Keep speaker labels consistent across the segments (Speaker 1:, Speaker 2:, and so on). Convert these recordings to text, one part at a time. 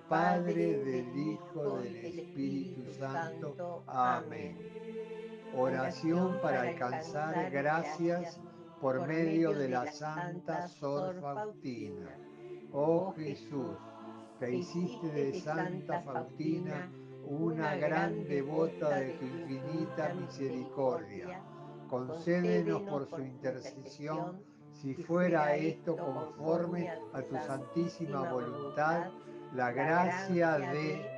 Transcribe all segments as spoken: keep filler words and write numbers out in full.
Speaker 1: Padre, del Hijo, del Espíritu Santo. Amén. Oración para alcanzar gracias por medio de la Santa Sor Faustina. Oh Jesús, que hiciste de Santa Faustina una gran devota de tu infinita misericordia, concédenos por su intercesión, si fuera esto conforme a tu santísima voluntad, la gracia de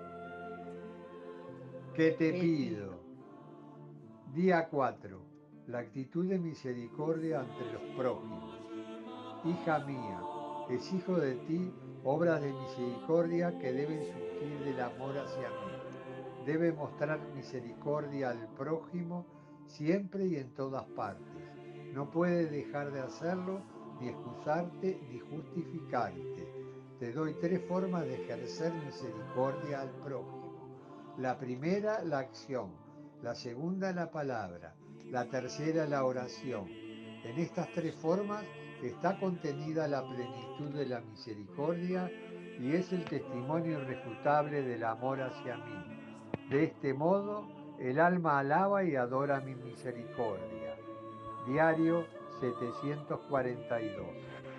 Speaker 1: que te pido. Día cuatro. La actitud de misericordia entre los prójimos. Hija mía, exijo de ti obras de misericordia que deben surgir del amor hacia mí. Debe mostrar misericordia al prójimo siempre y en todas partes. No puede dejar de hacerlo, ni excusarte, ni justificarte. Te doy tres formas de ejercer misericordia al prójimo. La primera, la acción. La segunda, la palabra. La tercera, la oración. En estas tres formas está contenida la plenitud de la misericordia y es el testimonio irrefutable del amor hacia mí. De este modo, el alma alaba y adora mi misericordia. Diario setecientos cuarenta y dos.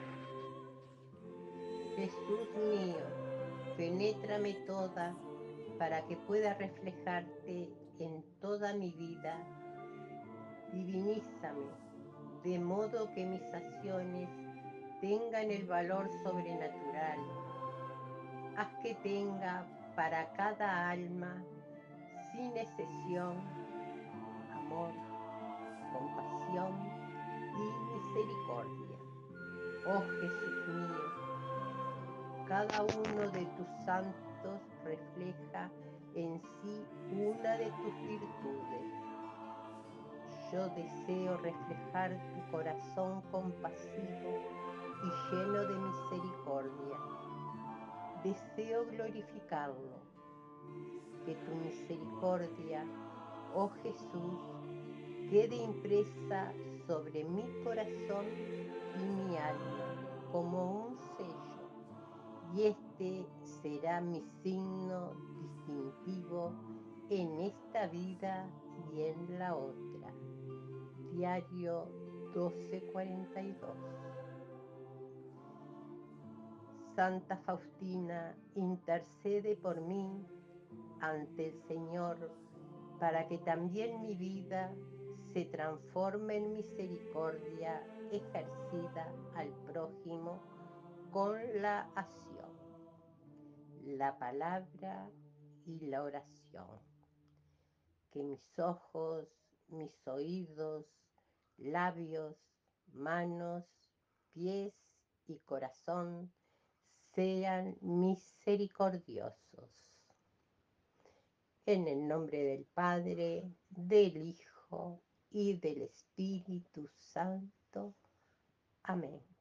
Speaker 2: Jesús mío, penétrame toda para que pueda reflejarte en toda mi vida. Divinízame, de modo que mis acciones tengan el valor sobrenatural. Haz que tenga para cada alma, sin excepción, amor, compasión y misericordia. Oh Jesús mío, cada uno de tus santos refleja en sí una de tus virtudes. Yo deseo reflejar tu corazón compasivo y lleno de misericordia. Deseo glorificarlo, que tu misericordia, oh Jesús, quede impresa sobre mi corazón y mi alma como un sello, y este será mi signo distintivo en esta vida y en la otra. Diario doce cuarenta y dos. Santa Faustina, intercede por mí ante el Señor para que también mi vida se transforme en misericordia ejercida al prójimo con la acción, la palabra y la oración. Que mis ojos, mis oídos, labios, manos, pies y corazón sean misericordiosos. En el nombre del Padre, del Hijo y del Espíritu Santo. Amén.